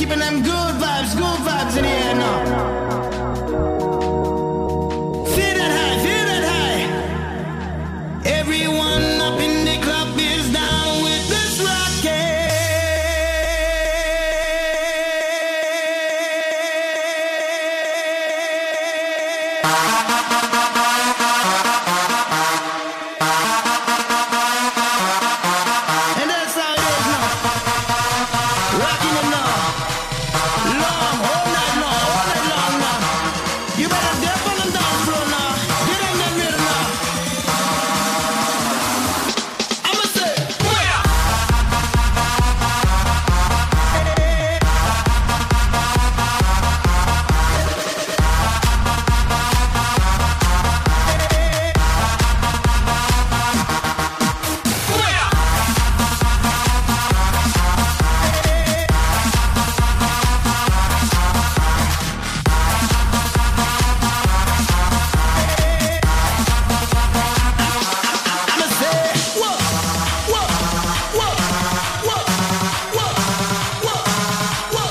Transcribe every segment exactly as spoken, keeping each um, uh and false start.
keeping them good vibes, good vibes in the air now. Feel that high, feel that high. Everyone up in the club is down with this rocket. And that's how it is now. Rocking it now. Long, all night long, all night long now. You better dip on the dance floor now. Get in that middle now. I'ma say, where? I'ma say, whoa, whoa, whoa, whoa, whoa, whoa, whoa,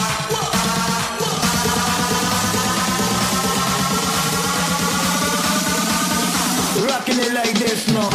whoa. Rocking it like this now.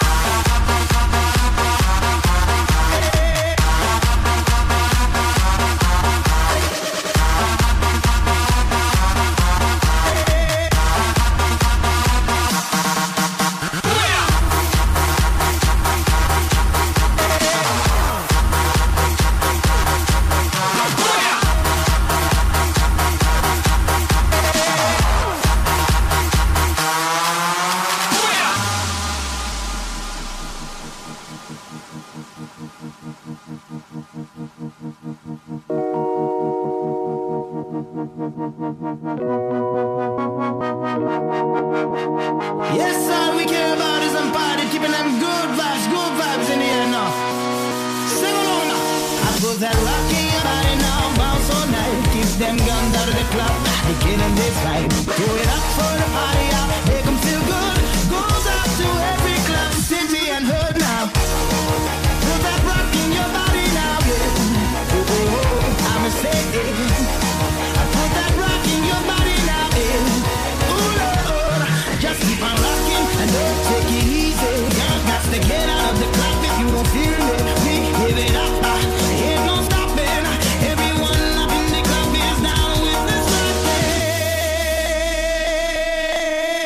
Yes, all we care about is some party, keeping them good vibes, good vibes in the air now. Sing along now. I put that rock in your body now, bounce all night, keep them guns out of the club, they killing this vibe. Do it up for the party out, make them feel good. Goes out to every club, city and hood now. Put that rock in your body now, yeah. Oh, oh, oh, I'ma say it. I put that rock in your body now, yeah. Ooh, Lord, just keep on rocking and don't take it easy. Y'all got to get out of the club if you don't feel it. We give it up, uh, ain't no stopping. Everyone up in the club is down with this rocket.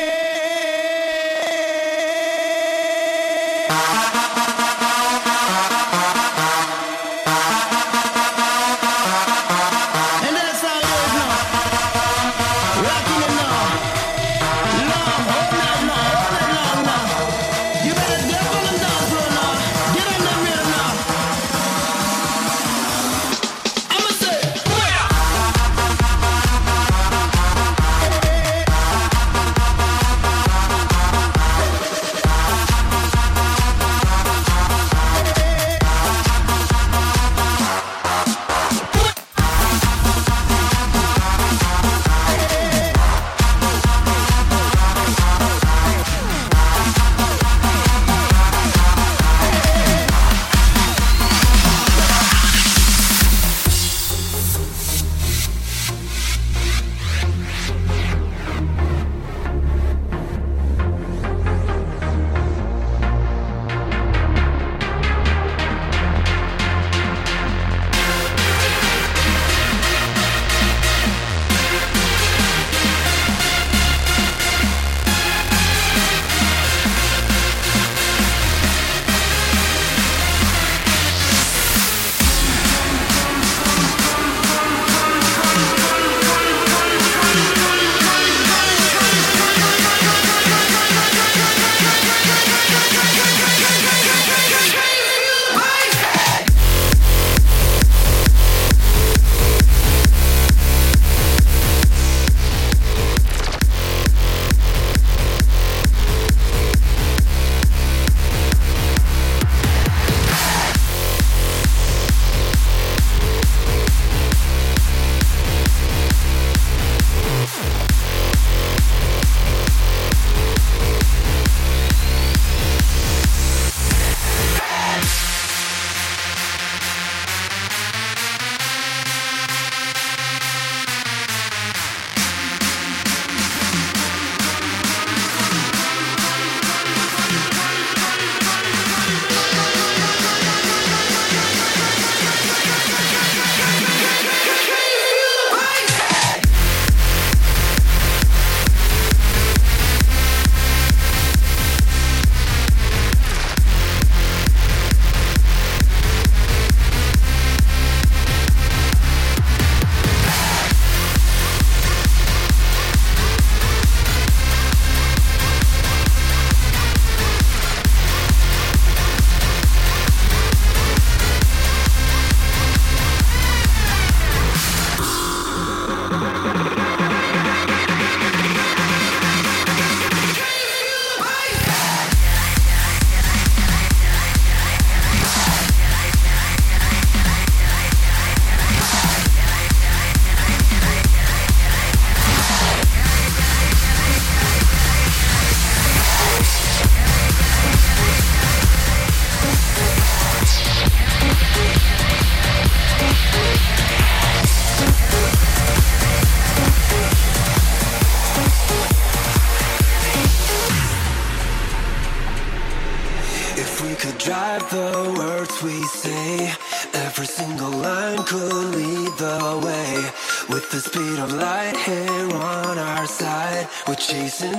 we say, every single line could lead the way. With the speed of light here on our side, we're chasing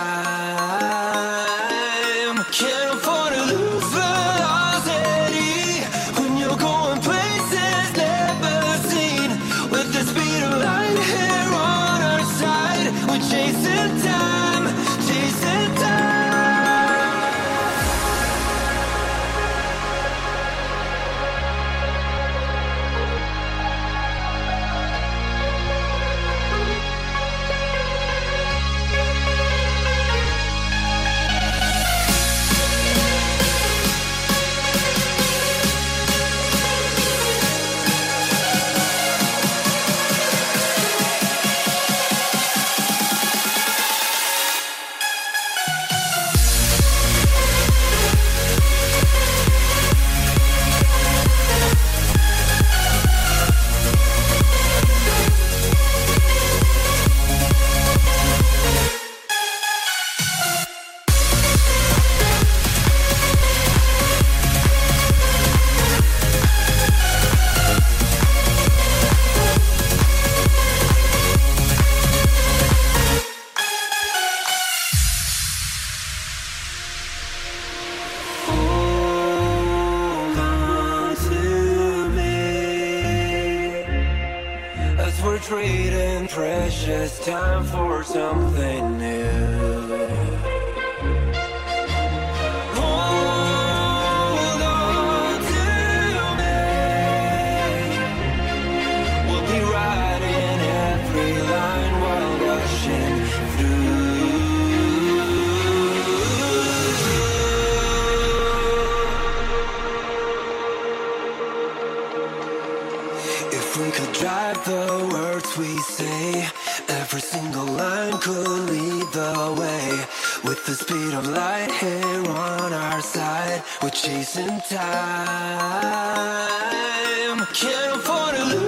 time. Can't afford to lose velocity when you're going places never seen. With the speed of light here on our side, we're chasing time, chasing time. We're trading precious time for something new. Hold on to me. We'll be riding every line while rushing through. If we could drive the words we say, every single line could lead the way. With the speed of light here on our side, we're chasing time. Can't afford to lose